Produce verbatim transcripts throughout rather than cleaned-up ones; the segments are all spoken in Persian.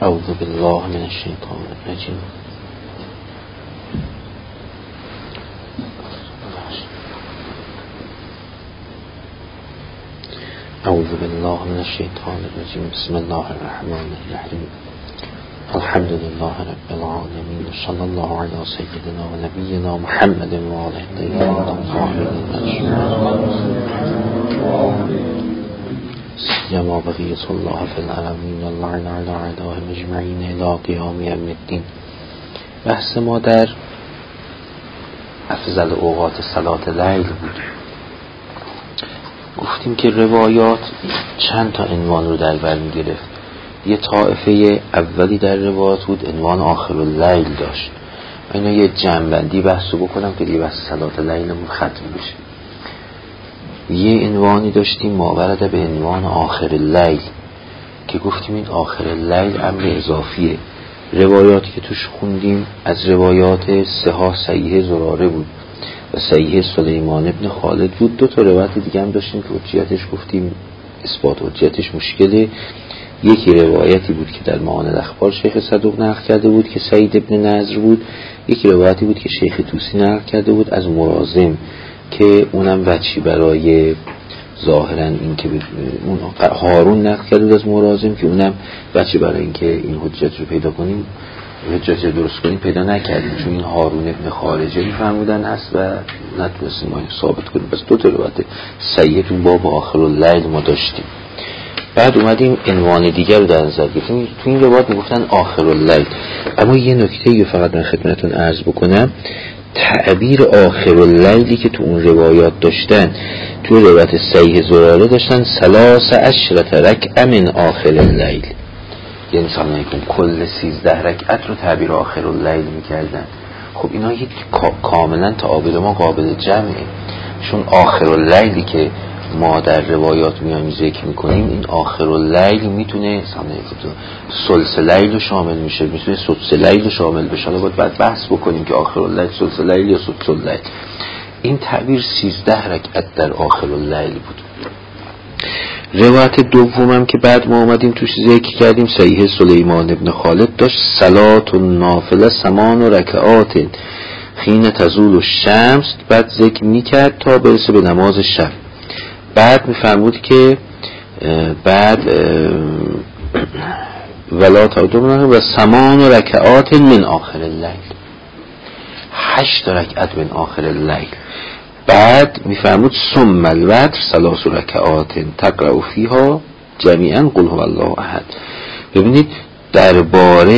اعوذ بالله من الشیطان الرجیم. اعوذ بالله من الشیطان الرجیم. بسم الله الرحمن الرحیم. الحمد لله رب العالمین. صلی الله علی سیدنا و نبینا محمد و آله الطیبین الطاهرین سیما بقیة الله فی العالمین واللعن علی اعدائهم اجمعین الی قیام یوم الدین. بحث ما در افضل اوقات صلاة لیل بود. گفتیم که روایات چند تا عنوان رو در بر می گرفت. یه طائفه اولی در روایات بود عنوان آخر اللیل داشت. اینا یه جنبندی بحثو بکنم که دیگه بحث صلاة لیلمون ختم بشه. یه عنوانی داشتیم ماورده به عنوان آخر اللیل که گفتیم این آخر اللیل امر اضافیه. روایاتی که توش خوندیم از روایات صحاح صحیح زراره بود و صحیح سلیمان ابن خالد بود. دو تا روایت دیگه هم داشتیم که حجیتش گفتیم اثبات حجیتش مشکله. یکی روایتی بود که در معانی الاخبار شیخ صدوق نقل کرده بود که سعید ابن نضر بود. یکی روایتی بود که شیخ طوسی نقل کرده بود از مرازم که اونم وجهی برای ظاهرا این که اون هارون نقل کرده بود از مرازم که اونم وجهی برای این که این حجت رو پیدا کنیم حجت رو درست کنیم پیدا نکردیم، چون این هارون ابن خارجه میفرمودن هست و نتونستیم ما ثابت کنیم. بس دو تا روایت صحیح تو باب آخر اللیل ما داشتیم. بعد اومدیم عنوان دیگر رو در نظر گرفتیم. تو این روایت میگفتن آخر اللیل، اما یه نکته رو فقط من خدمتتون عرض بکنم. تعبیر آخر اللیلی که تو اون روایات داشتن، تو روایت صحیح زراره داشتن ثلاث عشرة رکعه من آخر اللیل، یعنی سلام علیکم کل سیزده رکعت رو تعبیر آخر اللیل میکردن. خب اینا یک کاملا تعابیر ما قابل جمعه، چون آخر اللیلی که ما در روایات میایم ذکر میکنیم این آخر اللیل میتونه ثلث لیل شامل میشه، میتونه سدس لیل شامل بشه. حالا باید بعد بحث بکنیم که آخر اللیل ثلث لیل یا سدس لیل. این تعبیر سیزده رکعت در آخر اللیل بود. روایت دومم که بعد ما اومدیم توش ذکر کردیم صحیح سلیمان ابن خالد داشت صلات النافله ثمان رکعات حین تزول الشمس. بعد ذکر میکرد تا برسه به نماز شب. بعد میفرمود که بعد ولا تعدون و ثمان رکعات من آخر اللیل، هشت رکعت من آخر اللیل. بعد میفرمود ثم الوتر ثلاث رکعات تقرأ فیها جمیعا قل هو الله احد. ببینید درباره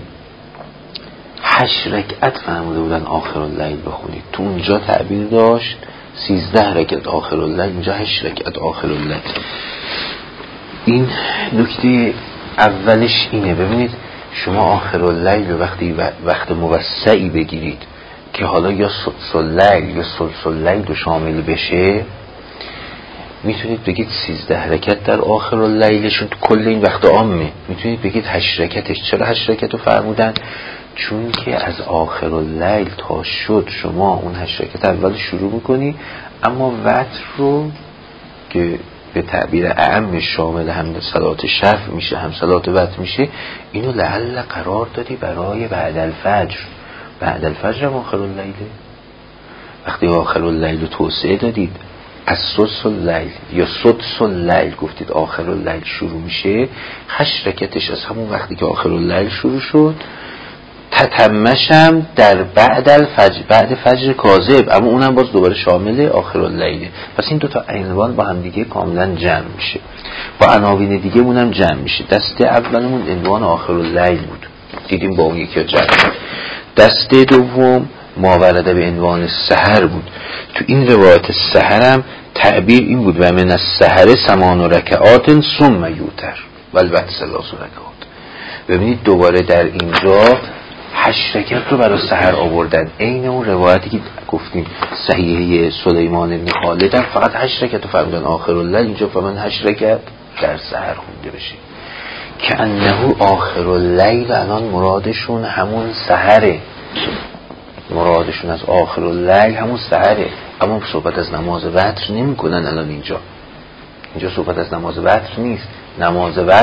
هشت رکعت فرموده بودن آخر اللیل بخونید. تو اونجا تعبیر داشت سیزده رکعت آخر اللیل، اینجا هشت رکعت آخر اللیل. این نکته اولش اینه. ببینید شما آخر اللیل وقتی وقت موسعی بگیرید که حالا یا سدس اللیل یا ثلث اللیل رو شامل بشه، میتونید بگید سیزده رکعت در آخر اللیلشون تو کل این وقت عامه. میتونید بگید هشت رکعتش. چرا هشت رکعت رو فرمودن؟ چون که از آخر اللیل تا شد شما اون هشت رکعت اول شروع میکنی، اما وتر رو که به تعبیر اعم شامل هم صلات شفع میشه هم صلات وتر میشه، اینو لعل قرار دادی برای بعد الفجر. بعد الفجر هم آخر اللیله. وقتی آخر اللیل رو توسعه دادید از سدس اللیل یا سدس اللیل گفتید آخر اللیل شروع میشه، هشت رکعتش از همون وقتی که آخر اللیل شروع شد تتمشم در بعد الفجر، بعد فجر کاذب، اما اونم باز دوباره شامل آخر اللیل. پس این دوتا عنوان با هم دیگه کاملا جمع میشه، با عناوین دیگه مونم جمع میشه. دسته اولمون عنوان آخر اللیل بود، دیدیم با اون یکی جمع. دسته دوم ماورده به عنوان سحر بود. تو این روایت سحرم تعبیر این بود و من السحر ثمان رکعات ثم یوتر والوتر ثلاث رکعات. ببینید دوباره در اینجا هشت رکعت رو برای سحر آوردن. عین اون روایتی که گفتیم صحیحه سلیمان ابن خالد هم فقط هشت رکعت رو فرمودن آخر اللیل، اینجا فرمودن هشت رکعت در سحر خونده بشه. که انه آخر اللیل الان مرادشون همون سحره، مرادشون از آخر اللیل همون سحره، اما صحبت از نماز وتر نمی کنن. الان اینجا اینجا صحبت از نماز وتر نیست. نماز وتر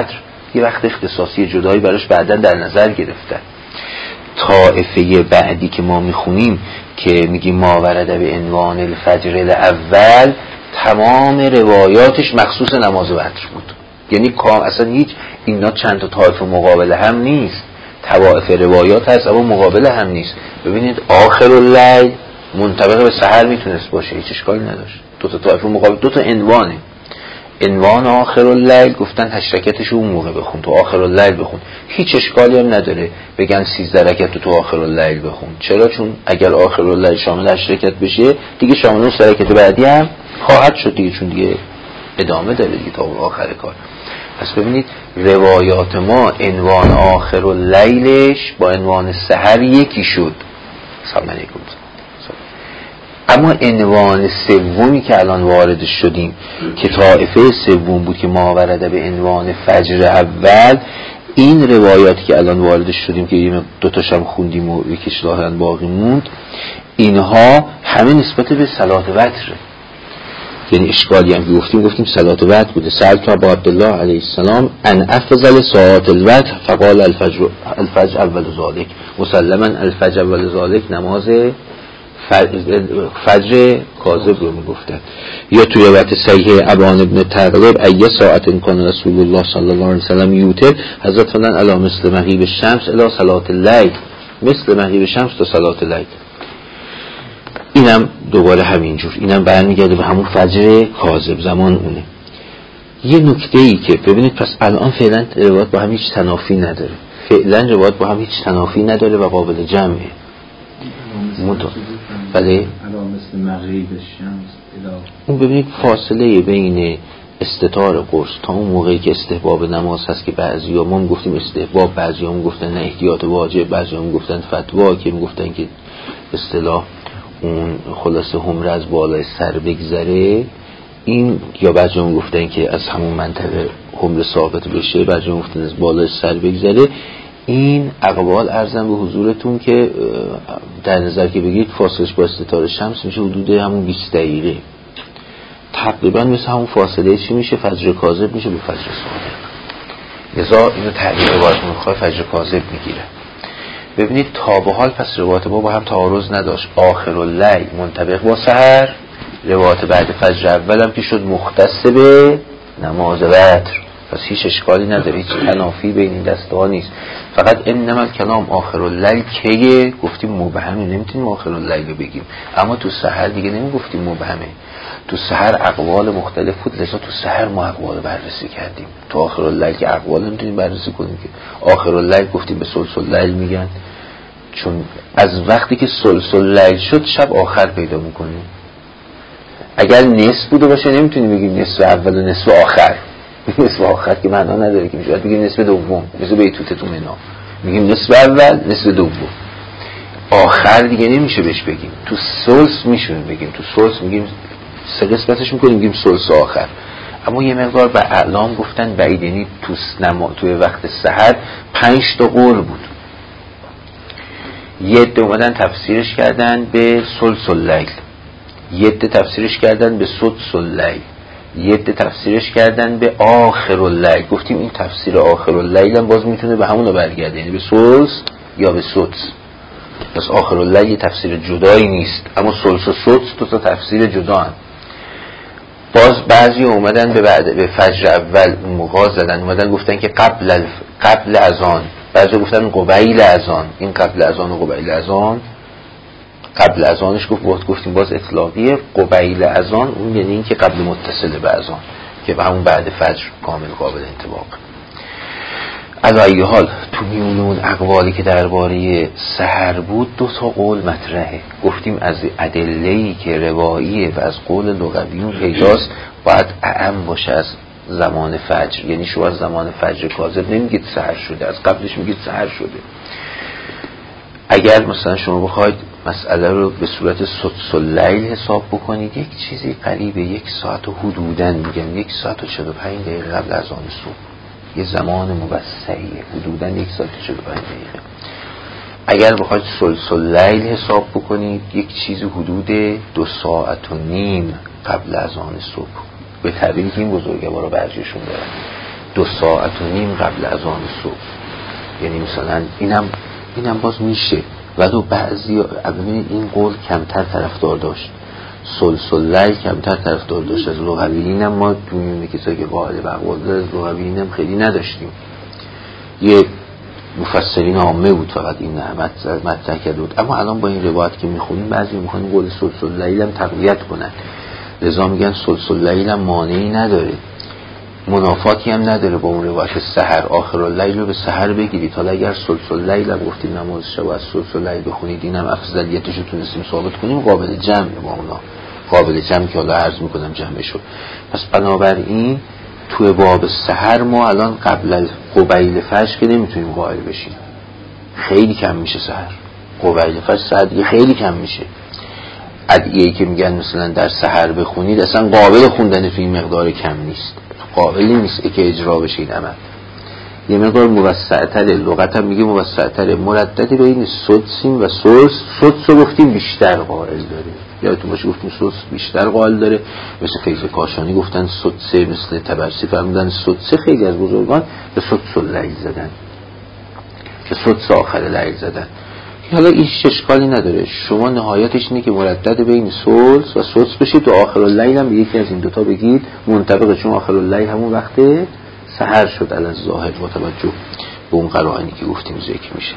یه وقت اختصاصی جدایی براش بعداً در نظر گرفتن. طائفه بعدی که ما میخونیم که میگیم ما ورده به عنوان الفجر الاول، تمام روایاتش مخصوص نماز وتر بود. یعنی کام اصلا هیچ اینا چند تا طائفه مقابل هم نیست، طوائف روایات هست اما مقابل هم نیست. ببینید آخر اللیل منطبق به سحر میتونست باشه، هیچ اشکالی نداشت. دو تا طائفه مقابل، دو تا عنوانه. عنوان آخر اللیل گفتن هشت رکعتش اون موقع بخون، تو آخر اللیل بخون، هیچ اشکالی هم نداره بگن سیزده رکعت تو آخر اللیل بخون. چرا؟ چون اگر آخر اللیل شامل هشت رکعت بشه دیگه شامل اون سه رکعت بعدی هم خواهد شد دیگه، چون دیگه ادامه داره دیگه تا آخر کار. پس ببینید روایات ما عنوان آخر اللیلش با عنوان سحر یکی شد. سلام علیکم. اما عنوان سومی که الان وارد شدیم که طائفه سوم بود که ما ورده به عنوان فجر اول، این روایاتی که الان وارد شدیم که دو تاش هم خوندیم و یکیش لاهن باقی موند، اینها همه نسبت به صلات وتر. یعنی اشکالی هم گفتیم گفتیم صلات وتر بوده. سألت ابا عبدالله علیه السلام ان افضل ساعات الوتر فقال الفجر الفجر اول ذالک، مسلما الفجر اول ذالک نماز فجر کاذب رو میگفتن. یا توی روایت صحیح ابان ابن تغلب ایه ساعت کان رسول الله صلی الله علیه وسلم یوتر، حضرت فرمودن الا مثل مغیب الشمس الا صلات اللیل، مثل مغیب شمس تا صلات اللیل. اینم دوباره همینجور، اینم برمیگرده به همون فجر کاذب، زمان اونه. یه نکته ای که ببینید پس الان فعلا روایت با هم هیچ تنافی نداره، فعلا روایت با هم هیچ تنافی نداره و قابل جمعه. مدام بله مثل مغیب الشمس، اون ببینید فاصله بین استتار قرص تا اون موقعی که استحباب نماز هست که بعضی ها ما گفتیم استحباب، بعضی ها گفتن نه احتیاط واجب، بعضی ها گفتن فتوا که گفتن که اصطلاح اون خلاصه همره از بالای سر بگذره، این یا بعضی ها گفتن که از همون منطقه همره ثابت بشه، بعضی ها گفتن از بالای سر بگذره. این اقوال ارزم به حضورتون که در نظر که بگید فاصلش با استتار شمس میشه حدود همون بیست دقیقه، تقریبا مثل همون فاصله چی میشه فجر کاذب میشه به فجر صادق. لذا اینو تعبیر روایت میخواه فجر کاذب میگیره. ببینید تا به حال پس روایت ما با هم تعارض نداشت. آخر اللیل منطبق با سحر، روایت بعد فجر اول هم که شد مختص به نماز وتر، پس هیچ اشکالی نداره، هیچ تنافی بین این دسته ها نیست. فقط انما کلام آخر اللیل که گفتیم مبهمه، نمیتونیم آخر اللیل رو بگیم، اما تو سحر دیگه نمیگفتیم مبهمه، تو سحر اقوال مختلف بود، لذا تو سحر ما اقوال بررسی کردیم. تو آخر اللیل که اقوال نمیتونیم بررسی کنیم که آخر اللیل گفتیم به ثلث اللیل میگن، چون از وقتی که ثلث اللیل شد شب آخر پیدا میکنیم. اگر نصف بوده باشه نمیتونیم بگیم نصف اول و نصف آخر، نصف آخر که معنا نداره که میشه بگیم نصف دوم، مثل بیتوته تو منا میگیم نصف اول نصف دوم، آخر دیگه نمیشه بهش بگیم. تو ثلث میشه بگیم، تو ثلث میگیم سه قسمتش میکنیم میگیم ثلث آخر. اما یه مقدار به اعلام گفتن بعید، یعنی تو نما توی وقت سحر پنج تا قول بود. یه عده اومدن تفسیرش کردن به ثلث اللیل، یه عده تفسیرش کردن به سدس اللیل، یه عده تفسیرش کردن به آخر اللیل. گفتیم این تفسیر آخر اللیل هم باز میتونه به همون رو برگرده، یعنی به ثلث یا به سدس. پس آخر اللیل یه تفسیر جدایی نیست، اما ثلث و سدس دو تا تفسیر جدا هم. باز بعضی اومدن به بعد به فجر اول موقع زدن، اومدن گفتن که قبل الف... قبل اذان، بعضی گفتن قبیل اذان. این قبل اذان و قبیل اذان، قبل اذانش گفت بود گفتیم باز اطلاقیه، قبیل اذان اون یعنی این که قبل متصل به اذان که به همون بعد فجر کامل قابل انطباق. علی ای حال تو میون اون اقوالی که درباره سحر بود دو تا قول مطرحه. گفتیم از ادله‌ای که رواییه و از قول لغویون پیداست باید اعم باشه از زمان فجر، یعنی شما از زمان فجر کاذب نمیگید سحر شده، از قبلش میگید سحر شده. اگر مثلا شما بخواید مسئله رو به صورت سدس اللیل حساب بکنید، یک چیزی قریبه یک ساعت و حدوداً میگن یک ساعت و چهل و پنج دقیقه قبل از آن صبح، یه زمان موسعیه، حدوداً یک ساعت و چهل و پنج دقیقه. اگر بخواید ثلث اللیل حساب بکنید یک چیزی حدود دو ساعت و نیم قبل از آن صبح، به تعبیری که این بزرگوارا برجشون دارن. دو ساعت و نیم قبل از آن صبح. یعنی مثلا اینم اینم باز میشه. ولو بعضی ببینید این قول کمتر طرفدار داشت، سلسل لیل کمتر طرفدار داشت از لغویین، هم ما دونیم کسایی که قائل به قول از لغویین هم خیلی نداشتیم. یه مفسرین عامه بود فقط این نعمت مطرح کرده بود. اما الان با این روایت که میخونیم بعضی میخونیم قول سلسل لیل هم تقویت کنن، لذا میگن سلسل لیل هم مانعی نداره، منافاتی هم نداره با اون روایت سحر آخر اللیل رو به سحر بگیرید. حالا اگر سلسل لیل هم گفتیم نماز شب از سلسل لیل بخونید، اینم افضلیتش رو تونستیم ثابت کنیم، قابل جمع با اونا، قابل جمع که حالا عرض میکنم جمع شد. پس بنابراین توی باب سحر ما الان قبل قبیل فجر که نمیتونیم قائل بشیم، خیلی کم میشه سحر، قبیل فجر سحر دیگه خیلی کم میشه. ادعیه‌ای که میگن مثلا در سحر بخونید اصلا قابل خوندن توی این مقدار کم نیست، قابلی نیست که اجرا بشه این عمل. یه مقدار موسع‌تر، لغت هم میگه موسع‌تر، مرددی بین سدسیم و سرس. سدس رو گفتیم بیشتر قائل داره، یادتون باشه گفتیم سدس بیشتر قائل داره، مثل فیض کاشانی گفتن سدسه، مثل تبرسی فرمودن سدسه. خیلی از بزرگان به سدس اللیل زدن، به سدس آخر لیل زدن. حالا این اشکالی نداره، شما نهایتش اینه که مردد بین سلس و سدس بشید و آخر اللیل هم به یکی از این دوتا بگید منطبقه، چون آخر اللیل همون وقت سحر شد علی الظاهر با توجه به اون قرائنی که گفتیم ذکر میشه.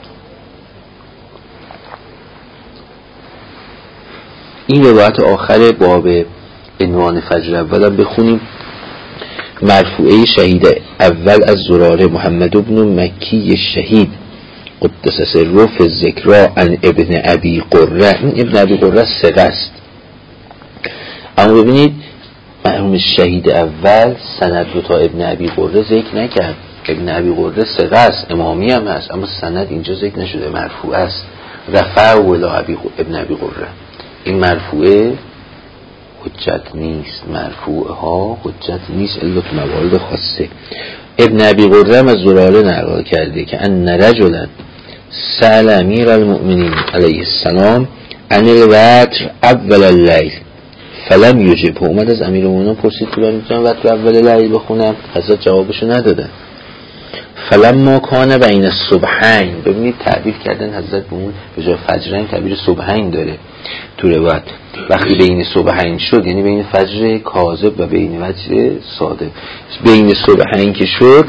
این روایت آخر باب عنوان فجر اول هم بخونیم. مرفوعه شهید اول از زراره محمد بن مکی شهید قدس سره فی الذکر عن ابن ابی قره. این ابن ابی قره ثقه است، اما ببینید مرحوم شهید اول سند رو تا ابن ابی قره ذکر نکرد. ابن ابی قره ثقه است، امامی هم هست، اما سند اینجا ذکر نشده، مرفوع است. رفع ولا ابن ابی قره. این مرفوعه حجت نیست، مرفوعه ها حجت نیست الا تو موارد خاصه. ابن ابی قره از زراره نقل کرده که ان رجلا سأل امیر المؤمنین علیه السلام عن الوتر اول اللیل فلم یجب. اومد از امیر المؤمنین پرسید که من میتونم وتر اول لیل بخونم، حضرت جوابشو ندادن. فلما کان بین الصبحین، ببینید تعبیر کردن حضرت به اون به جای فجرین تعبیر صبحین داره تو روایت. وقتی بین صبحین شد یعنی بین فجر کاذب و بین فجر صادق، بین صبحین که شد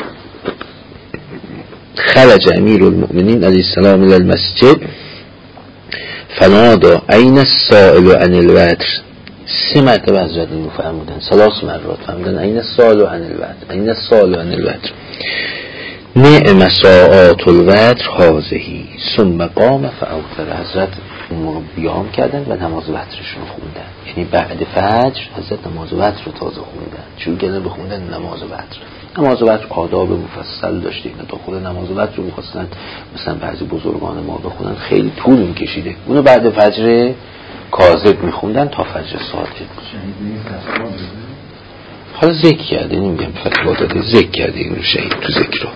خرج امیر المؤمنین علیه السلام الى المسجد فنادا این السائل عن الوتر. سه مرتبه حضرت اینو فرمودن، ثلاث مرات فرمودن این السائل عن الوتر، این السائل عن الوتر، نعم ساعات الوتر هذه. ثم قام فاوتر. حضرت اون موقع بیام کردن و نماز وترشون رو خوندن، یعنی بعد فجر حضرت نماز وتر رو تازه خوندن، شروع کردن به خوندن نماز وتر. نماز وتر آداب مفصل داشته، اینا تا خود نماز وتر رو می‌خواستن مثلا بعضی بزرگان ما بخونن خیلی طول می‌کشیده، اونو بعد فجر کاذب می‌خوندن تا فجر صادق. حالا ذکر کرده، نمیگم فتوا داده، ذکر کرده این رو شهید تو ذکر.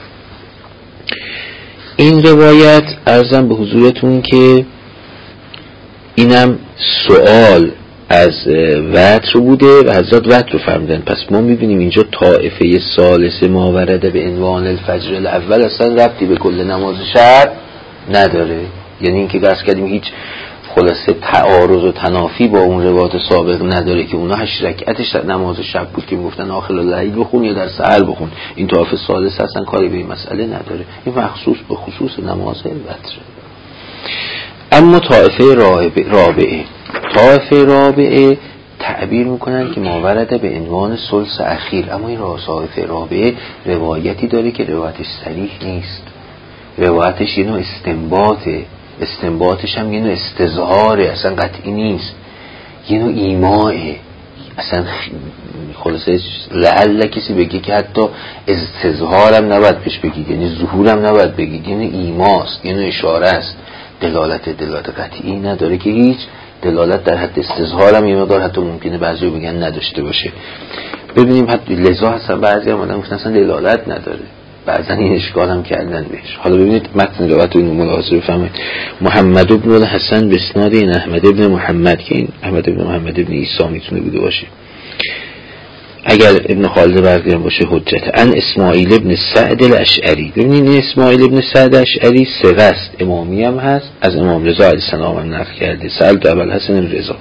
این روایت عرضم به حضورتون که اینم سوال از وتر بوده و حضرت وتر رو فرمودن. پس ما میبینیم اینجا طائفه ثالثه ما ورده به عنوان الفجر الاول اصلا ربطی به کل نماز شب نداره. یعنی اینکه بحث کردیم هیچ خلاصه تعارض و تنافی با اون روایت سابق نداره که اونا هشت رکعتش نماز شب بود که میگفتن آخر اللیل بخون یا در سحر بخون. این طائفه ثالثه اصلا کاری به این مسئله نداره، این مخصوص به خصوص نماز وتر. اما طائفه رابعه طائفه رابعه تعبیر میکنن که ما ورده به عنوان ثلث اخیر، اما این طائفه رابعه روایتی داره که روایتش صریح نیست، روایتش یه نوع استنباطه، استنباطش هم یه نوع استظهاره، اصلا قطعی نیست، یه نوع ایمائه. اصلا خلاصه لعل کسی بگه که حتی استظهارم نباید پیش بگید، یعنی ظهورم نباید بگید، یعنی ایماست، یعنی اشاره است، دلالت دلالت قطعی نداره که هیچ دلالت در حد استظهارم یه مقدار حتی ممکنه بعضی بگن نداشته باشه. ببینیم حتی لذا هستن بعضی هم آدم گفتن اصلا دلالت نداره، بعضا این اشکال هم کردن بهش. حالا ببینید متن روایت رو ملاحظه بفرمایید. محمد بن الحسن به اسناد این احمد بن محمد، که این احمد بن محمد بن عیسی میتونه بوده باشه، اگر ابن خالد بردیان باشه حجت. ان اسماعیل ابن سعد الاشعری. ببینید این اسماعیل ابن سعد اشعری ثقه است، امامی هم هست، از امام رضا علیه السلام هم نقل کرده. سألت ابوالحسن رضا.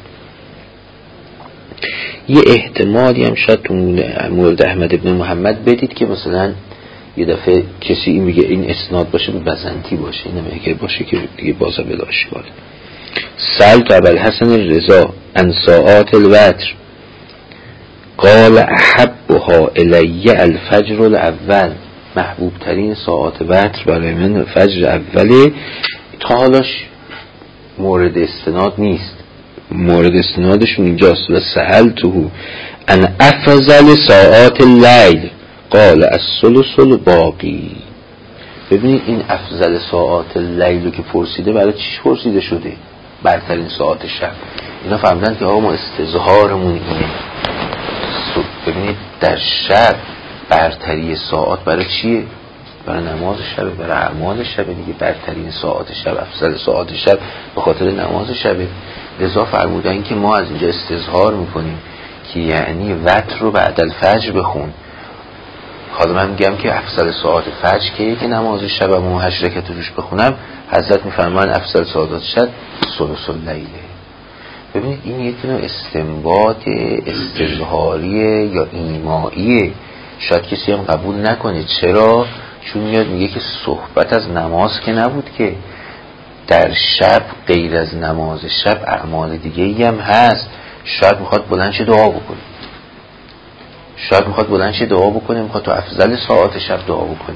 یه احتمالی هم شاید تو مورد احمد ابن محمد بدید که مثلا یه دفعه کسی این میگه این اسناد باشه به بزنتی باشه، این نمیگه باشه که دیگه بازا بلاش باید. سألت ابوالحسن رضا عن ساعات الوتر قال احبها الی الفجر الاول. محبوب ترین ساعات وتر برای من فجر اوله. تا حالاش مورد استناد نیست، مورد استنادشون اینجاست. و سألته ان افضل ساعات اللیل قال الثلث الباقی. ببینید این افضل ساعات اللیل رو که پرسیده برای چیش پرسیده شده؟ برترین ساعات شب. اینا فهمیدن که آقا ما استظهارمون اینه. ببینید در شب برتری ساعات برای چیه؟ برای نماز شبه، برای اعمال شبه دیگه. برترین ساعات شب، افضل ساعات شب به خاطر نماز شبه. لذا فرمودن که ما از اینجا استظهار میکنیم که یعنی وتر رو بعد الفجر بخون. حالا من میگم که افضل ساعات فجر که که نماز شبم و هشت رکعت روش بخونم، حضرت میفرمان افضل ساعات شب ثلث اللیله. ببینید این یک نوع استنباط استظهاریه یا ایمائیه. شاید کسی هم قبول نکنه. چرا؟ چون میاد میگه که صحبت از نماز که نبود، که در شب غیر از نماز شب اعمال دیگه ای هم هست. شاید میخواد بلند شه دعا بکنه، شاید میخواد بلند شه دعا بکنه، میخواد تو افضل ساعات شب دعا بکنه.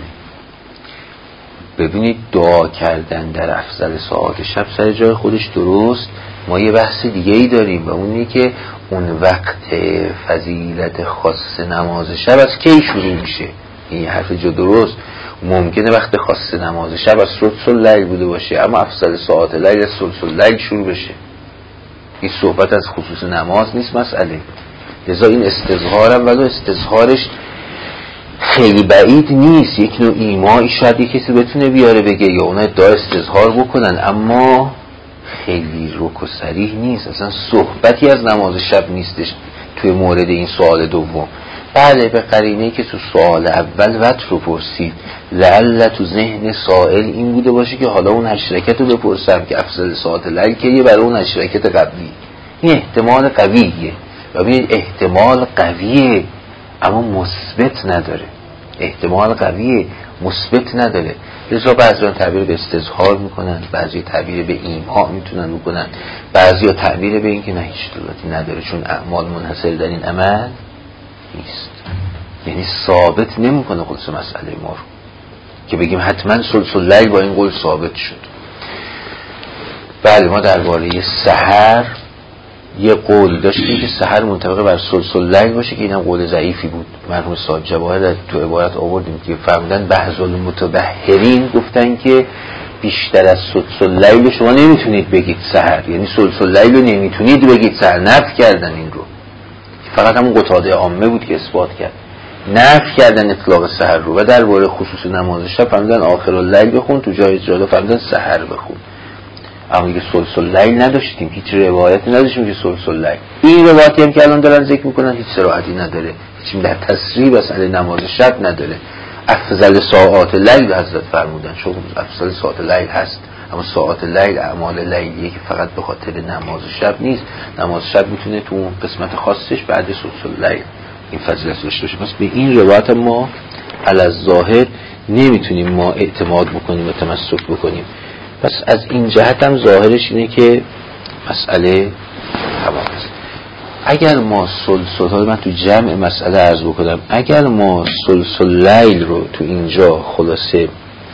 ببینید دعا کردن در افضل ساعات شب سر جای خودش درست. ما یه بحث دیگه ای داریم و اونی که اون وقت فضیلت خاص نماز شب از کی شروع میشه. این حرف جو درست. ممکنه وقت خاص نماز شب از ثلث اللیل بوده باشه، اما افضل ساعات لیل از ثلث اللیل شروع بشه. این صحبت از خصوص نماز نیست مسئله. لذا این استظهارم ولو استظهارش خیلی بعید نیست، یک نوع ایمایی شاید یک کسی بتونه بیاره بگه یا اونا ادعا استظهار بکنن، اما خیلی رک و صریح نیست. اصلا صحبتی از نماز شب نیستش توی مورد این سوال دوم. بله به قرینه‌ای که تو سوال اول وتر رو پرسید، لعل تو ذهن سائل این بوده باشه که حالا اون هشت رکعت رو بپرسم که افضل ساعات لیل کیه برای اون هشت رکعت قبلی. این احتمال قویه. ببینید احتمال قویه اما مثبت نداره. احتمال قویه مثبت نداره. لذا بعضیان تعبیر به استظهار میکنن، بعضی تعبیر به ایما میتونن بکنن، بعضی تعبیر به این که نه هیچ دلالتی نداره چون اعمال منحصر در این عمل نیست. یعنی ثابت نمیکنه خودش مسئله ما رو که بگیم حتما ثلث اللیل با این قول ثابت شد. بله ما درباره سحر یه قول داشتیم که سحر منطبق بر ثلث اللیل باشه که اینم قول ضعیفی بود. مرحوم صاحب جواهر تو عبارت آوردیم که فرمودن بعض المتبحرین گفتن که بیشتر از ثلث اللیل شما نمیتونید بگید سحر، یعنی ثلث اللیل رو نمیتونید بگید سحر. نفی کردن این رو. فقط همون قطاده عامه بود که اثبات کرد. نفی کردن اطلاق سحر رو و درباره خصوص نماز شب فرمودن آخر اللیل بخون، تو جای جاده فرمودن سحر بخون. اما دیگه ثلث اللیل نداشتیم، هیچ روایتی نداشتیم که ثلث اللیل. این روایتی هم که الان دارن ذکر میکنن هیچ صراحتی نداره، هیچ در تصریح مسئله نماز شب نداره. افضل ساعات لیل حضرت فرمودن، چون افضل ساعات لیل هست، اما ساعات لیل اعمال لیلیه که فقط به خاطر نماز شب نیست. نماز شب میتونه تو اون قسمت خاصش بعد ثلث اللیل این فضیلت داشته باشه. پس به این روایت ما علی الظاهر نمیتونیم ما اعتماد بکنیم و تمسک بکنیم. پس از این جهت هم ظاهرش اینه که مسئله تمام است. اگر ما سلسل، من تو جمع مسئله عرض بکنم، اگر ما سلسل لیل رو تو اینجا خلاصه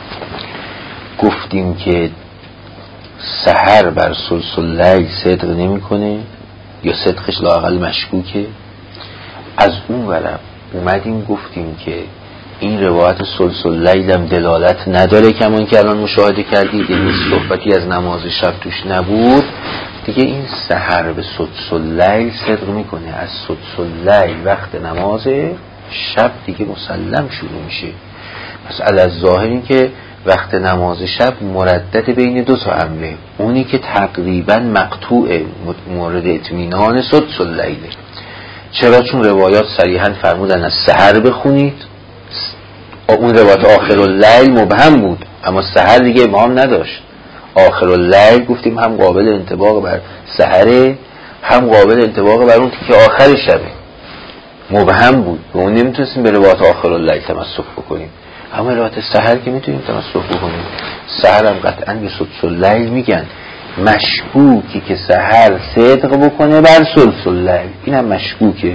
گفتیم که سحر بر سلسل لیل صدق نمی کنه یا صدقش لااقل مشکوکه، از اون ورم اومدیم گفتیم که این روایت سلسل لیل هم دلالت نداره کمان که الان مشاهده کردید، یعنی صحبتی از نماز شب توش نبود، دیگه این سحر به سلسل لیل صدق میکنه. از سلسل لیل وقت نماز شب دیگه مسلم شروع میشه. پس علی ظاهر این که وقت نماز شب مردد بین دو تا امره، اونی که تقریبا مقطوع مورد اطمینان سلسل لیله، چرا؟ چون روایات صریحاً فرمودن از سحر بخونید. اون روایت آخر اللیل مبهم بود، اما سحر دیگه ابهام نداشت. آخر اللیل گفتیم هم قابل انطباق بر سحره، هم قابل انطباق بر اون که آخر شبه. مبهم بود و اون نمیتونستیم به روایت آخر اللیل تمسک بکنیم، اما روایت سحر که میتونیم تمسک بکنیم. سحر هم قطعاً به سدس اللیل میگن. مشکوکی که سحر صدق بکنه بر سدس اللیل، این هم مشکوکه.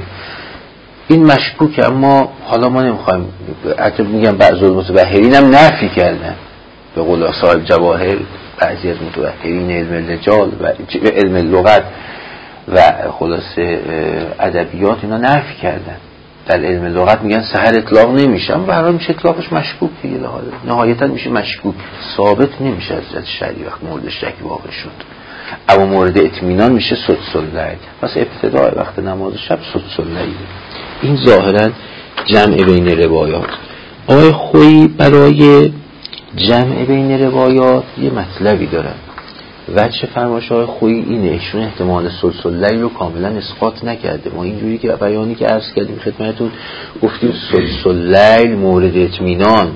این مشکوکه، اما حالا ما نمیخوایم. حتی میگن بعضی المتبحرین هم نفی کردن، به قول صاحب جواهر بعضی از متبحرین علم رجال و علم لغت و خلاصه ادبیات اینا نفی کردن. در علم لغت میگن سحر اطلاق نمیشه، اما برای میشه اطلاقش مشکوک دیگه، نهایتا میشه مشکوک، ثابت نمیشه از جهت شرعی وقت مورد شک واقع شد. اما مورد اطمینان میشه سدس اللیل، پس ابتدای وقت نماز شب سدس اللیل. این ظاهرا جمع بین روایات. آقای خویی برای جمع بین روایات یه مطلبی دارن. وجه فرمایش آقای خویی اینه، ایشون احتمال سدس اللیل رو کاملا اسقاط نکرده. ما اینجوری که بیانی که عرض کردیم خدمتتون گفتیم سدس اللیل مورد اطمینان،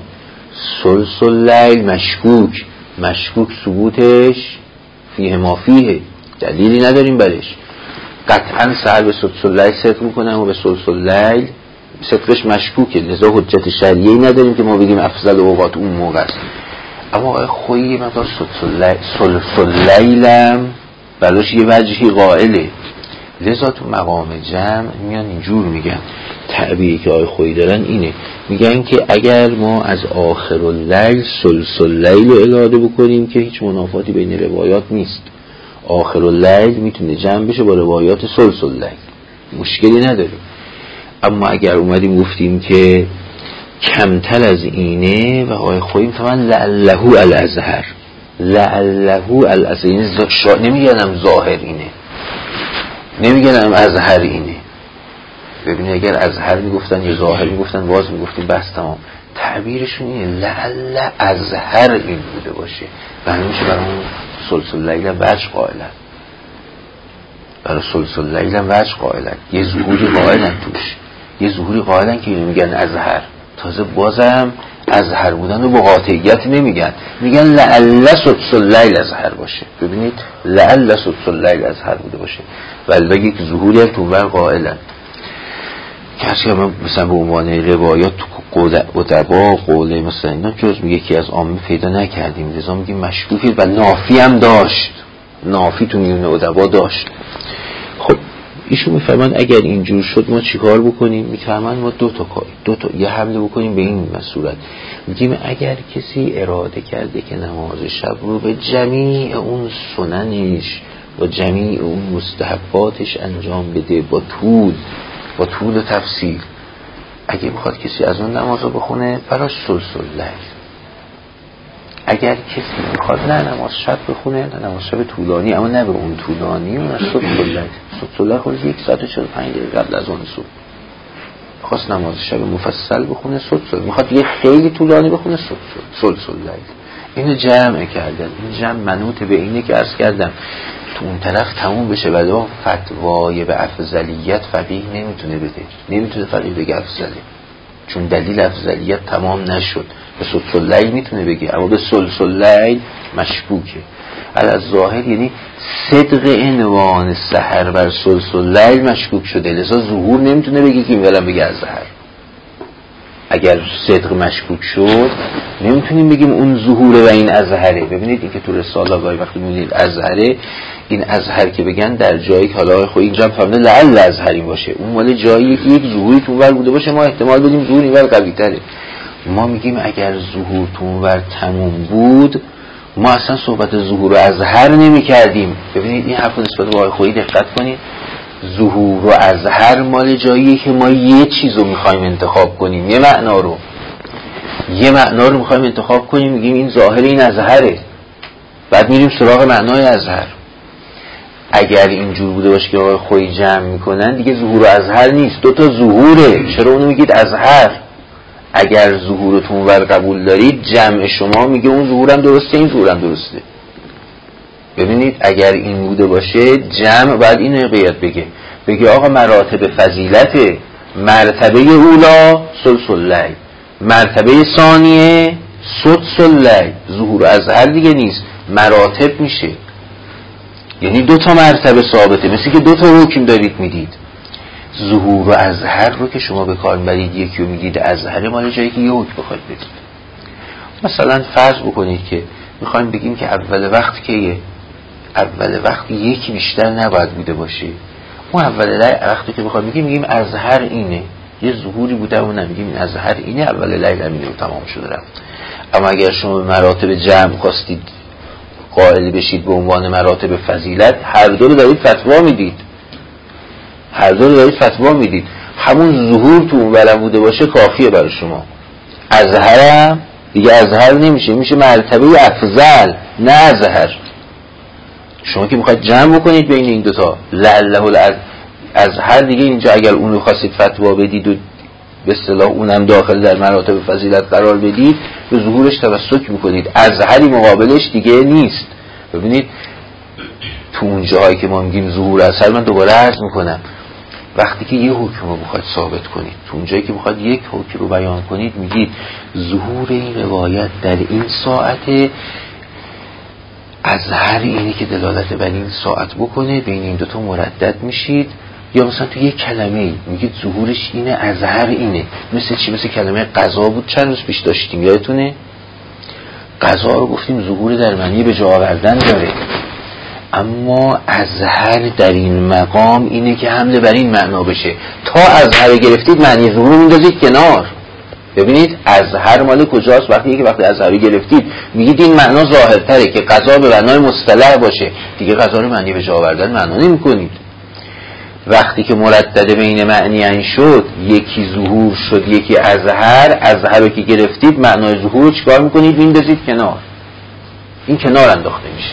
سدس اللیل مشکوک. مشکوک ثبوتش فیه ما فیه، دلیلی نداریم برش. قطعا سحر به سدس اللیل صدق میکنه و به سدس اللیل صدقش مشکوکه، لذا حجت شرعی نداریم که ما بگیم افضل اوقات اون موقع است. اما آقای خویی مقدار سدس اللیلم بلاش یه وجهی قائله، لذا تو مقام جمع میان اینجور میگن. تعبیری که آقای خویی دارن اینه، میگن که اگر ما از آخر اللیل سدس اللیل رو اراده بکنیم که هیچ منافاتی بین روایات نیست، آخر اللیل میتونه جمع بشه با روایات سدس اللیل، مشکلی نداریم. اما اگر اومدیم گفتیم که کمتر از اینه و آقای خویی فهمن لعله الازهر، لعله الازهر، نمیگنم ظاهر اینه، نمیگنم ازهر اینه. ببینید اگر ازهر میگفتن یا ظاهر میگفتن باز میگفتیم بس تمام. تعبیرشون اینه لعل ازهر این بوده باشه و همیشه برای اون سدس اللیل وجه قائلن، برای سدس اللیل وجه قائلن، یه ظهوری قائلن توش، یه ظهوری قائلن که اینو میگن ازهر. تازه بازم ازهر بودن رو با قاطعیت نمیگن، میگن لعل سدس اللیل ازهر باشه. ببینید لعل سدس اللیل ازهر بوده باشه، ولی بگید که ظهوری هم تو بر قائلن. کسی هم مثلا به عنوان روایات تو ادبا قوله مثلا اینا جز میگه که از عامه پیدا نکردیم، لذا میگیم مشکوکه و نافی هم داشت، نافی تو میون ادبا داشت. خب ایشون میفرمان اگر اینجور شد ما چیکار بکنیم؟ میفرمان ما دو تا کار دو تا یه حمله بکنیم به این صورت. میگیم اگر کسی اراده کرده که نماز شب رو به جمیع اون سننش و جمیع اون مستحباتش انجام بده با طول با طول و تفصیل، اگه بخواد کسی از اون نماز رو بخونه براش سدس اللیل. اگر کسی بخواد نه نماز شب بخونه، نه نماز شب طولانی اما نه به اون طولانی، اون از سدس اللیل. سدس اللیل خود یک ساعت و چهل و پنج دقیقه قبل از اون صبح خواست نماز شب مفصل بخونه سدس اللیل، میخواد یه خیلی طولانی بخونه سدس اللیل. اینو جمع کردن. این جمع منوط به اینه که عرض کردم تو اون طرف تموم بشه، ولی فتوای به افضلیت فقیه نمیتونه بده، نمیتونه فقیه بگه افضله، چون دلیل افضلیت تمام نشد. به سدس اللیل میتونه بگه اما به سدس اللیل مشکوکه. از ظاهر یعنی صدق عنوان سحر بر سدس اللیل مشکوک شده، لذا ظهور نمیتونه بگه که این ولم بگه از سحر. اگر صدق مشکوک شد نمیتونیم بگیم اون ظهوره و این ازهره. ببینید این که تو رساله گاهی وقتی میبینید ازهره، این ازهر که بگن در جایی که حالا خب اینجا هم فهمده لعل ازهری باشه، اون مال جایی که یک ظهوری تو اونور بوده باشه، ما احتمال بدیم ظهور اینور قوی تره. ما میگیم اگر ظهور تو اونور تموم بود ما اصلا صحبت ظهور و ازهر نمی کردیم. ببینید این حرف نسبت به آقای خویی دقت کنید. ظهور و ازهر مال جاییه که ما یه چیز رو میخوایم انتخاب کنیم، یه معنا رو یه معنا رو میخوایم انتخاب کنیم، میگیم این ظاهر این ازهره، بعد میریم سراغ معنای ازهر. اگر اینجور بوده باشه که آقای خویی جمع میکنن دیگه ظهور و ازهر نیست، دوتا ظهوره، چرا اونو میگید ازهر؟ اگر ظهورتون ور قبول دارید جمع شما میگه اون ظهورم درسته این ظهورم درسته. ببینید اگر این بوده باشه جمع بعد اینو قید بگه، بگی آقا مراتب فضیلت مرتبه اولا سلسل لیل، مرتبه ثانیه سدس اللیل، ظهور اظهر دیگه نیست، مراتب میشه. یعنی دو تا مرتبه ثابته، مثل که دو تا حکم دارید میدید. ظهور و اظهر رو که شما به کار برید، یکی رو میگید اظهر مال جایی که یه حکم بخواید بدید. مثلا فرض بکنید که میخوایم بگیم که اول وقت که اول وقت یکی بیشتر نباید بوده باشه. اون اول وقتی که بخوایم بگیم میگیم اظهر اینه، یه ظهوری بوده اون نمیگیم اظهر اینه، اول لیل همینه و تمام شده رفت. اما اگر شما به مراتب جمع خواستید قائل بشید به عنوان مراتب فضیلت، هر دو رو دارید فتوا میدید، هر دو رو دارید فتوا میدید. همون ظهور تو اون ولم بوده باشه کافیه برای شما. اظهرم دیگه اظهر نمیشه، میشه مرتبه افضل نه اظهر. شما که میخواید جمع بکنید بین این دوتا لعله الاظهر دیگه، اینجا اگر اون رو خواستید فتوا بدید و به اصطلاح اونم داخل در مراتب فضیلت قرار بدید، به ظهورش توسط میکنید. اظهری مقابلش دیگه نیست. ببینید تو اون جاهایی که ما میگیم ظهور اظهر، من دوباره عرض میکنم، وقتی که یه حکم رو بخواید ثابت کنید، تو اون جایی که بخواید یک حکم رو بیان کنید، میگید ظهور این روایت در این ساعت اظهر اینه که دلالت بر این ساعت بکنه، بین این دوتا مردد میشید. یا مثلا تو یک کلمه میگید ظهورش اینه اظهر اینه. مثل چی؟ مثل کلمه قضا بود چند روز پیش داشتیم، یادتونه؟ قضا رو گفتیم ظهور در معنی به جا آوردن داره، اما اظهر در این مقام اینه که حمله بر این معنا بشه. تا اظهر گرفتید معنی ظهور میندازید کنار. ببینید اظهر مال کجاست؟ وقتی که وقتی اظهر گرفتید میگید این معنا ظاهرتره که قضا به معنای مصطلح باشه، دیگه قضا رو معنی به جا آوردن معنا نمی‌کنید. وقتی که مردد بین معنیین شد، یکی ظهور شد یکی اظهر، اظهر رو که گرفتید معنای ظهور رو چیکار میکنید؟ میندازید کنار، این کنار انداخته میشه.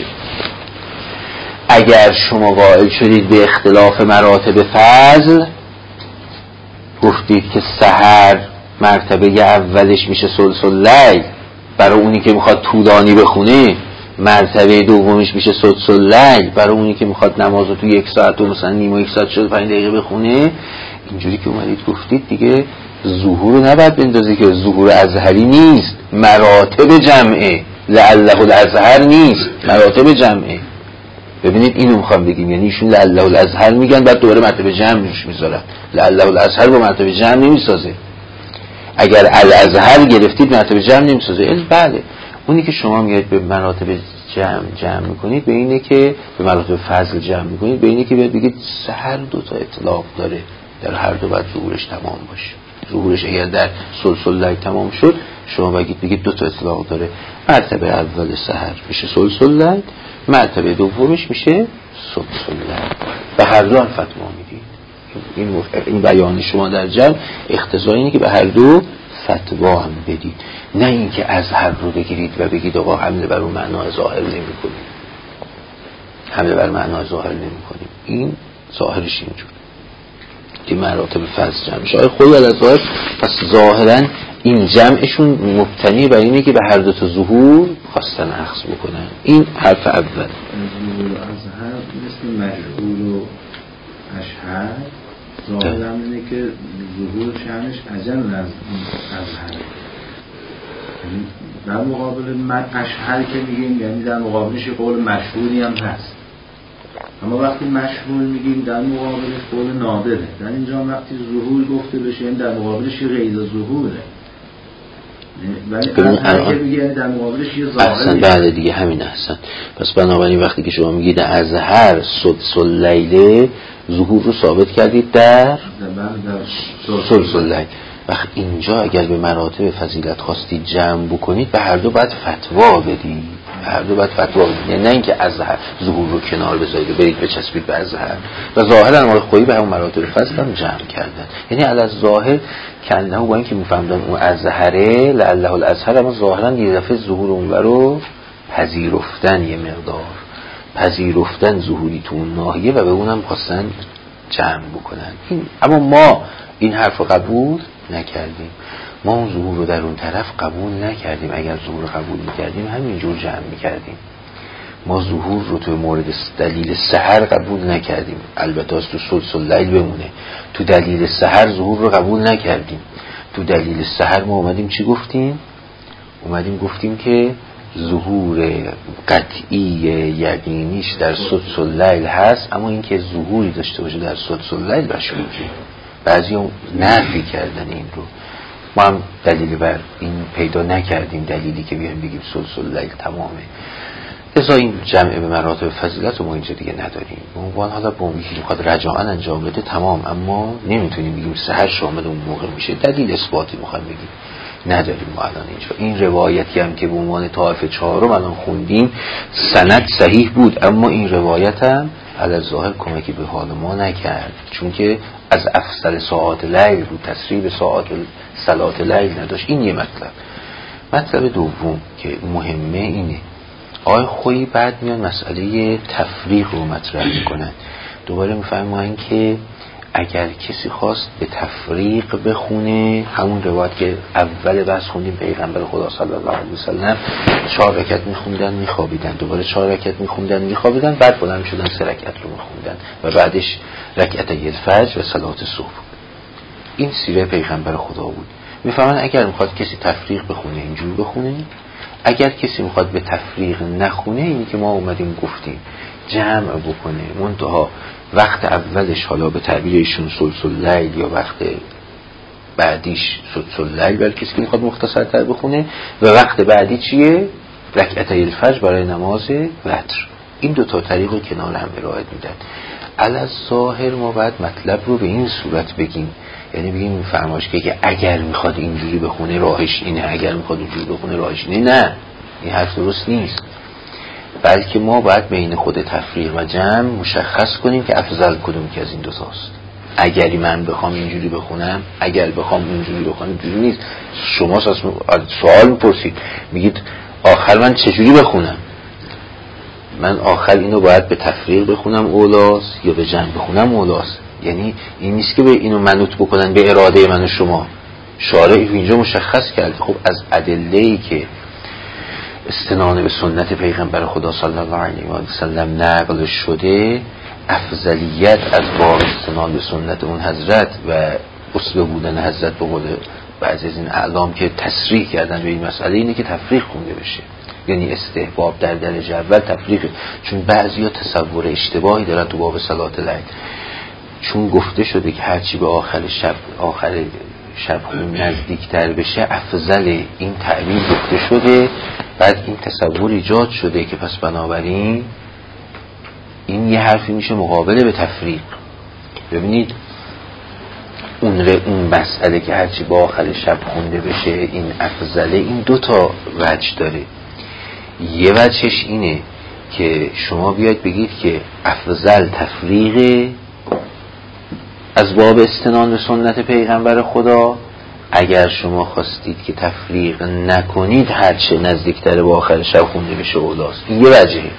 اگر شما قائل شدید به اختلاف مراتب فضل، گفتید که سحر مرتبه اولش میشه سلسل لیل برای اونی که میخواد طولانی بخونه، مرتبه دومش میشه سدس لیل برای اونی که میخواد نمازو تو یک ساعت و مثلا نیم و یک ساعت شد پنج دقیقه بخونه. اینجوری که اومدید گفتید دیگه ظهور رو نباید بندازی که ظهور اظهری نیست، مراتب جمعه، لعله الاظهر نیست، مراتب جمعه. ببینید اینو میخوام بگیم، یعنی ایشون لعله الاظهر میگن بعد دوباره مرتبه جمع روش میذارن. لعله الاظهر با مرتبه جمع نمیسازه. اگر الاظهر گرفتید مرتبه جمع نمیسازه. بله اونی که شما میاد به مراتب جمع جمع میکنید به اینه که به مراتب فضل جمع میکنید به اینه که بیاد بگید هر دو تا اطلاق داره، در هر دو باید ظهورش تمام باشه. ظهورش اگر در سلسل لیل تمام شد، شما بگید بگید دو تا اطلاق داره، مرتبه اول سحر میشه سلسل لیل، مرتبه دومش میشه سدس لیل، به هر دو هم فتوا میدید. این این بیان شما در جمع اقتضای اینه که به هر دو فتوا هم بدید، نه اینکه اظهر رو بگیرید و بگید آقا حمله بر اون معنای ظاهر نمی‌کنیم، حمله بر معنای ظاهر نمی‌کنیم. این ظاهرش اینجور که مراتب فضل جمع شاید خود الظاهر، پس ظاهرا این جمعشون مبتنی بر اینه که به هر دو تا ظهور خواستن اخذ بکنن. این حرف اول. ظهور و اظهر مثل مشهور و اشهر، ظاهرا اینه که ظهور شأنش اجل از اظهر. در مقابل من اشهر که میگیم یعنی در مقابلش قول مشهوری هم هست، اما وقتی مشهور میگیم در مقابلش قول نادره. در اینجا وقتی ظهور گفته بشه یعنی در مقابلش غیر ظهوره، ولی اشهر که میگه یعنی در مقابلش یه ظاهره. احسن، بعد دیگه همین احسن. پس بنابراین وقتی که شما میگید اظهر سدس اللیل، ظهور رو ثابت کردید در سدس اللیل. وقت اینجا اگر به مراتب فضیلت خواستید جمع بکنید به هر دو باید فتوا بدید، هر دو باید فتوا بدید، یعنی نه اینکه اظهر ظهور رو کنار بذارید و برید بچسبید به اظهر. و ظاهرا ما خویی به همون مراتب فضل هم جمع کردن، یعنی علی ظاهر کنده با اینکه میفهمدن اون اظهره لعله الاظهر، اما ظاهرا یه دفعه ظهور اون رو پذیرفتن، یه مقدار پذیرفتن ظهوری تو اون ناحیه و به اونم خواستن جمع بکنن. این اما ما این حرف رو قبول نکردیم، ما اون ظهور رو در اون طرف قبول نکردیم. اگر ظهور رو قبول میکردیم همینجور جمع میکردیم. ما ظهور رو تو مورد دلیل سحر قبول نکردیم، البته از تو ثلث اللیل بمونه. تو دلیل سحر ظهور رو قبول نکردیم. تو دلیل سحر ما اومدیم چی گفتیم؟ اومدیم گفتیم که ظهور قطعی یقینیش در ثلث اللیل هست، اما این که ظهوری داشته باشه در ثلث اللیل مشکوکه. بعضیا نفی کردن این رو، ما هم دلیلی بر این پیدا نکردیم، دلیلی که بیایم بگیم ثلث اللیل تمامه. لذا این جمع به مراتب فضیلت رو ما اینجا دیگه نداریم. به عنوان حالا به عنوان که میخواد رجاعاً انجام بده تمام، اما نمیتونیم بگیم سحر شامل اون موقع میشه. دلیل اثباتی میخوایم بگیم نداریم ما الان اینجا. این روایتی هم که به عنوان طائفه چهارم الان خوندیم سند صحیح بود، اما این روایت هم علی ظاهر کمکی به حال ما نکرد، چون که از افضل ساعات لیل بود، تصریح به ساعات صلات لیل نداشت. این یه مطلب. مطلب دوم که مهمه اینه، آقای خویی بعد میان مسئله تفریق رو مطرح میکنن. دوباره میفرماین که اگر کسی خواست به تفریق بخونه، همون روایت که اول بحث خوندیم پیغمبر خدا صلی الله علیه وسلم چهار رکعت میخوندن میخوابیدن، دوباره چهار رکعت میخوندن میخوابیدن، بعد بلند شدن سه رکعت رو میخوندن و بعدش رکعتای الفجر و صلات صبح. این سیره پیغمبر خدا بود. میفهمن اگر میخواد کسی تفریق بخونه اینجور بخونه، اگر کسی میخواد به تفریق نخونه اینی که ما اومدیم گفتیم جمع بکنه، منتها وقت اولش حالا به تعبیر ایشون ثلث اللیل یا وقت بعدیش ثلث اللیل برای کسی که میخواد مختصرتر بخونه، و وقت بعدی چیه؟ رکعتای الفجر برای نماز وتر. این دو تا طریق رو کنار هم ارائه میدن. علی ظاهر ما باید مطلب رو به این صورت بگیم، یعنی بگیم فرمایش که اگر میخواد اینجوری بخونه راهش اینه، اگر میخواد اینجوری بخونه راهش اینه. نه، این حرف درست نیست. بلکه ما باید بین خود تفریق و جمع مشخص کنیم که افضل کدوم که از این دو تاست. اگری من بخوام اینجوری بخونم، اگر بخوام اینجوری بخونم، اینجوری نیست. شما سوال میپرسید، میگید آخر من چجوری بخونم؟ من آخر اینو باید به تفریق بخونم اولاست یا به جمع بخونم اولاست. یعنی این نیست که به اینو منوط بکنن به اراده من و شما. شارع اینجا مشخص کرد. خب از ادله‌ای که استناد به سنت پیغمبر خدا صلی الله علیه و سلم نقل شده، افضلیت از باب استناد به سنت اون حضرت و اصل بودن حضرت به قول بعضی از این اعلام که تصریح کردن به این مسئله اینه که تفریق خونده بشه. یعنی استحباب در درجه اول تفریقه، چون بعضیا تصور اشتباهی دارن تو باب صلات لیل، چون گفته شده که هرچی به آخر شب آخر شب نزدیکتر بشه افضل. این تعبیر گفته شده، بعد این تصور ایجاد شده که پس بنابراین این یه حرفی میشه مقابله به تفریق. ببینید اون ر اون مسئله که هرچی با آخر شب خونده بشه این افضله، این دو تا وجه داره. یه وجهش اینه که شما بیاید بگید که افضل تفریق از باب استناد به سنت پیغمبر خدا. اگر شما خواستید که تفریق نکنید هرچه نزدیکتر با آخر شب خونده بشه اولاست. این یه وجهه،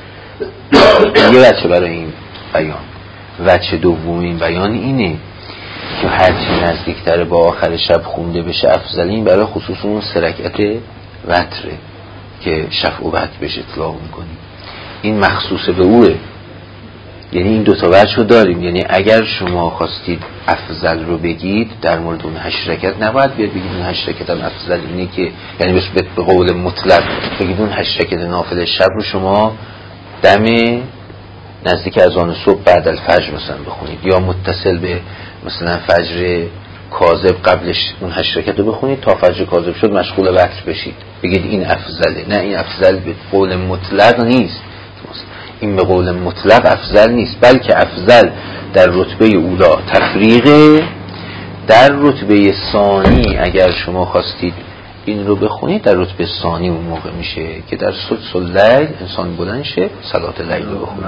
یه وجه برای این بیان. وجه دوم این بیان اینه که هرچی نزدیکتر با آخر شب خونده بشه افضل. این برای خصوص اون سه رکعت وتره که شفع و وتر بهش اطلاق میکنیم، این مخصوص به اوه. یعنی این دوتا وجه رو داریم. یعنی اگر شما خواستید افضل رو بگید در مورد اون هشت رکعت نباید بیاد بگید اون هشت رکعت هم افضل اینه که، یعنی به قول مطلق بگید اون هشت رکعت نافله شب رو شما دم نزدیک اذان صبح بعد الفجر مثلا بخونید، یا متصل به مثلا فجر کاذب قبلش اون هشت رکعت رو بخونید تا فجر کاذب شد مشغول وتر بشید، بگید این افضله. نه، این افضل به قول مطلق نیست. این به قول مطلق افضل نیست، بلکه افضل در رتبه اولا تفریقه. در رتبه ثانی اگر شما خواستید این رو بخونید در رتبه ثانی اون موقع میشه که در ثلث اللیل انسان بلند شه صلات لیل رو بخونه.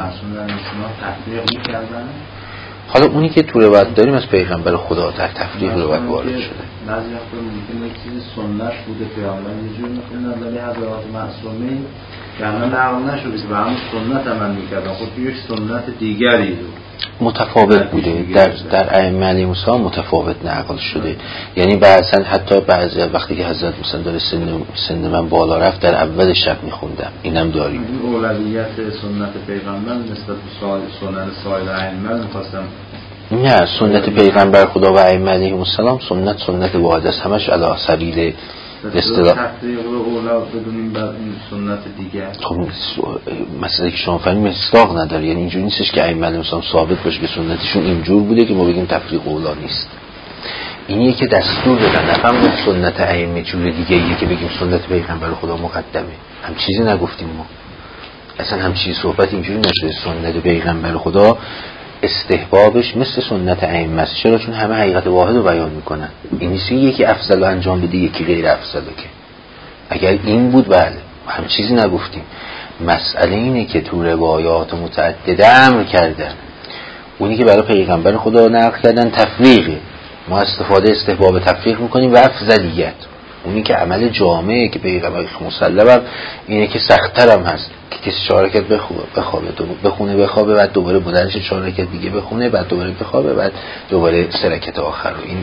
حالا اونی که تو روایت داریم از پیغمبر خدا در تفریق روایت وارد شده. بعضی وقتا ممکنه یک چیزی سنت بوده پیامبر یه جور می‌خوندن ولی حضرات معصومین که الان نقل نشده که به همون سنت عمل می‌کردن، خود یک سنت دیگری رو متفاوت بوده در در ائمه علیهم السلام متفاوت نقل شده. یعنی بعضا حتی بعضی وقتی که حضرت مثلا داره سن سن من بالا رفت در اول شب میخوندم، اینم داریم. این اولویت سنت پیغمبر نسبت به سنت سایر ائمه می‌خواستم. نه، سنت پیغمبر خدا و ائمه علیهم السلام سنت سنت واحد است، همش علی سبیل اصطلاح تفریق رو اولا بدونیم بعد این سنت دیگه. خب مسئله که شما فرمودید مصداق نداره، یعنی اینجوری نیستش که ائمه علیهم السلام ثابت باشه که سنتشون اینجور بوده که ما بگیم تفریق اولا نیست. اینیه که دستور دادن، نفهمون سنت ائمه جور دیگه ایه که بگیم سنت پیغمبر خدا مقدمه. هم چیزی نگفتیم ما، اصلا هم چیزی صحبت اینجوری نشده. سنت پیغمبر خدا استحبابش مثل سنت ائمه است. چرا؟ چون همه حقیقت واحد رو بیان میکنن. این نیست یکی افضل انجام بده یکی غیر افضله. که اگر این بود بله هم چیزی نگفتیم. مسئله اینه که تو روایات متعدده امر کردن، اونی که برای پیغمبر خدا نقل کردن تفریقه، ما استفاده استحباب تفریق میکنیم و افضلیت. اونی که عمل جامعه که پیغمبر مسلم اینه که سخت‌تر هم هست که کسی چهار رکعت بخوابه بخونه بخوابه بعد دوباره بلندش چهار رکعت دیگه بخونه بعد دوباره بخوابه بعد دوباره سه رکعت آخر رو. این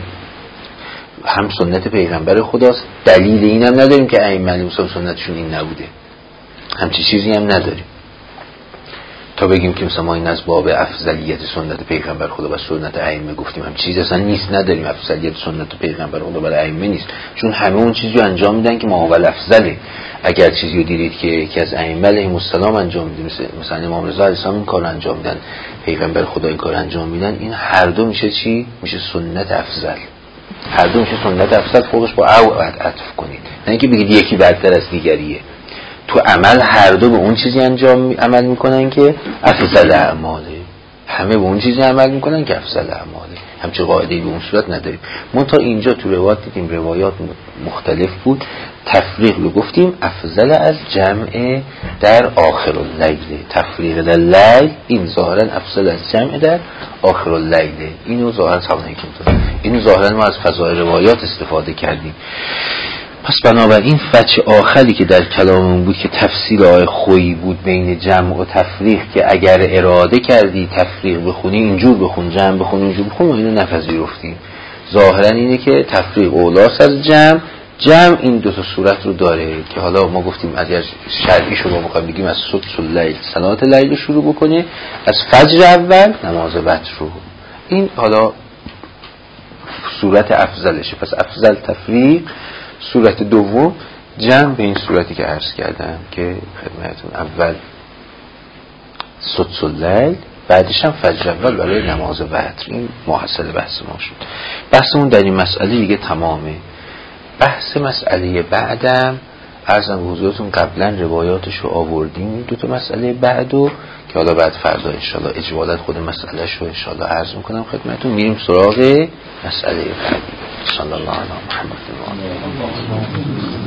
هم سنت پیغمبر خداست، دلیل اینم نداریم که ائمه علیهم السلام سنتشون این نبوده، همچی چیزی هم نداریم تا بگیم که مثلا ما این از باب افضلیت سنت پیغمبر خدا و سنت ائمه گفتیم. هم چیزی اصلا نیست، نداریم افضلیت سنت پیغمبر خدا برای ائمه نیست، چون همه اون چیزی رو انجام میدن که ما اول افضله. اگر چیزی رو دیدید که یکی از ائمه علیهم السلام انجام میده، مثلا مثلا امام رضا علیه السلام این کار انجام میدن، پیغمبر خدا این کار انجام میدن، این هر دو میشه چی؟ میشه سنت افضل. هر دو میشه سنت افضل، فوقش با او عطف کنید، نه اینکه بگید یکی برتر از دیگریه. تو عمل هر دو به اون چیزی انجام عمل میکنن که افضل اعماله، همه به اون چیزی عمل میکنن که افضل اعماله. همچه قاعده‌ای به اون صورت نداریم. من تا اینجا تو روایات دیدیم روایات مختلف بود. تفریق رو گفتیم افضل از جمع در آخر اللیل، تفریق در لیل این ظاهرا افضل از جمع در آخر اللیل. اینو ظاهرا سوانه که اینو ظاهرا ما از فضائل روایات استفاده کردیم. پس بنابراین فچ آخری که در کلاممون بود که تفصیل آیه خویی بود بین جمع و تفریق، که اگر اراده کردی تفریق بخونی اینجور بخون، جمع بخونی اینجور بخون، و اینو نپذیرفتیم. ظاهرا اینه که تفریق اولاس از جمع، جمع این دو تا صورت رو داره که حالا ما گفتیم اگر شرعی شما بخوایم بگیم از سدس اللیل صلات لیل شروع بکنه، از فجر اول نماز وتر رو. این حالا صورت افضلشه. پس افضل تفریق، صورت دوم جمع به این صورتی که عرض کردم که خدمتتون، اول سدس اللیل بعدش هم فجر اول برای نماز وتر. این محصل بحث ما شد. بحثمون در این مسئله دیگه تمامه. بحث مسئله بعدم عرضم حضورتون قبلا روایاتش رو آوردیم، دو تا مسئله بعدو که حالا بعد فردا انشالله اجمالا خود مسئلهش رو انشالله عرض میکنم خدمتتون. میریم سراغ مسئله بعدی. صلی الله علی محمد و آله.